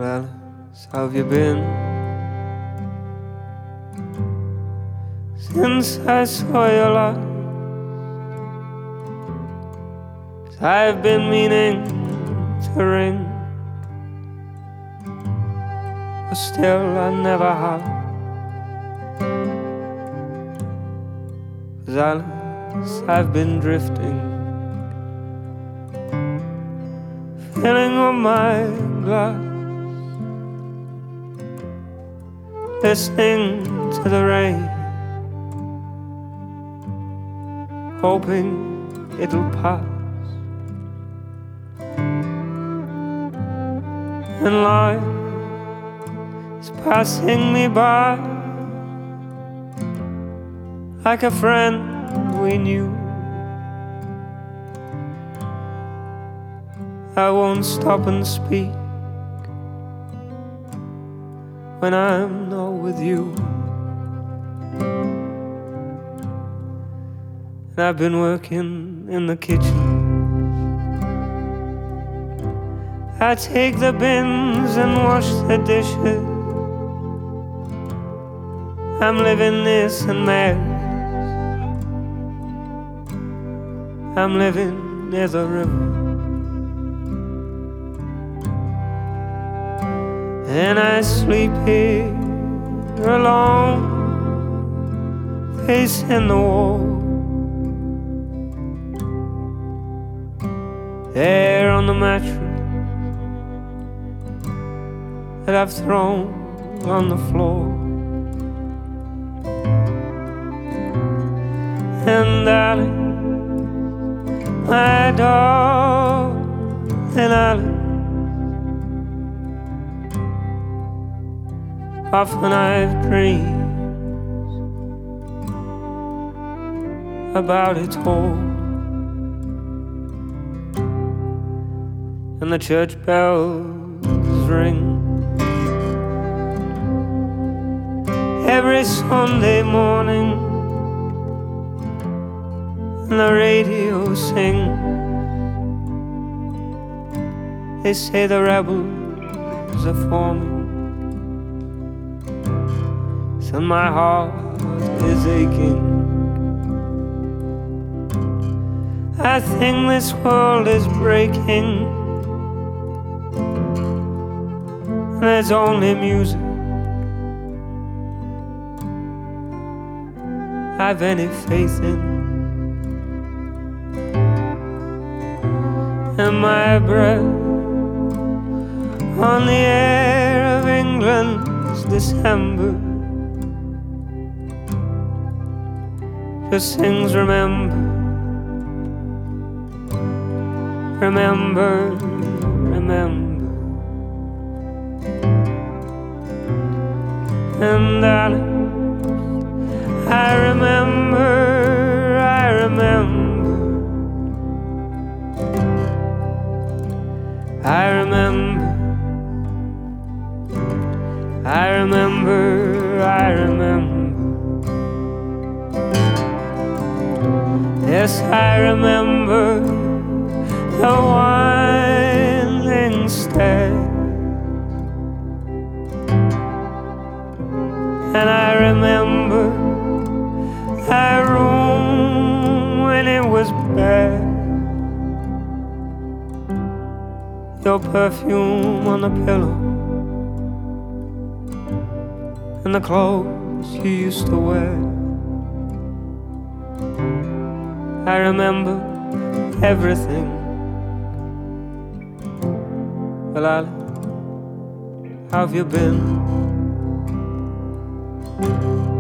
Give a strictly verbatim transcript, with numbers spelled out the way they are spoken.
Alice, how have you been? Since I saw you last, I've been meaning to ring, but still I never have. 'Cause Alice, I've been drifting, filling up my glass, listening to the rain, hoping it'll pass. And life is passing me by like a friend we knew. I won't stop and speak when I'm not with you. And I've been working in the kitchen. I take the bins and wash the dishes. I'm living this and that. I'm living near the river, and I sleep here alone, facing the wall. There on the mattress that I've thrown on the floor. And Alice, my dog, and Alice, often I've dreamed about it all. And the church bells ring every Sunday morning, and the radio sings. They say the rebels are forming, so my heart is aching. I think this world is breaking, and there's only music I've any faith in. And my breath on the air of England's December just sings remember, remember, remember. And Alice, I remember, I remember, I remember, I remember, I remember. Yes, I remember the winding stairs, and I remember that room when it was bare, your perfume on the pillow, and the clothes you used to wear. I remember everything. Well, Alice, how have you been?